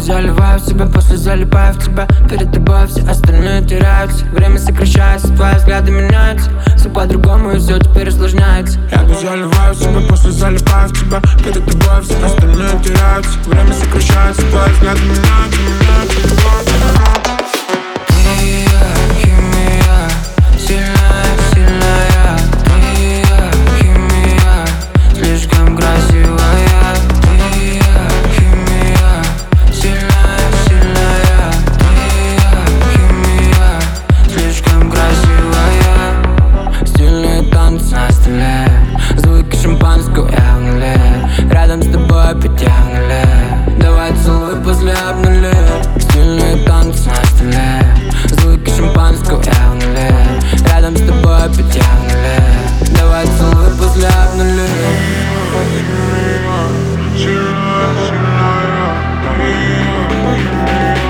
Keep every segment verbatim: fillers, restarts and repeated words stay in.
заливаю в себя, после залипаю в тебя. Перед тобой все остальные теряются. Время сокращается, твои взгляды меняются. Все по-другому и все теперь усложняется. Я бы заливаю в себя, после залипаю в тебя. Перед тобой все остальные теряются. Время сокращается, твои взгляды меняются, меняются, меняются. Ты и я, химия, сильная, сильная. Ты и я, химия, слишком красивая. Ты и я, химия, сильная, сильная. Ты и я, химия, слишком красивая. Стильные танцы на столе, звуки шампанского я в нуле. Рядом с тобой опять я в нуле. Давай целуй после обнули. Стильные танцы на столе, звуки шампанского я в нуле. Рядом с тобой опять я в нуле. Давай целуй после обнули.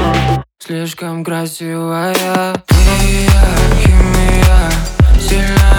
Слишком красивая. Ты и я, химия, сильная.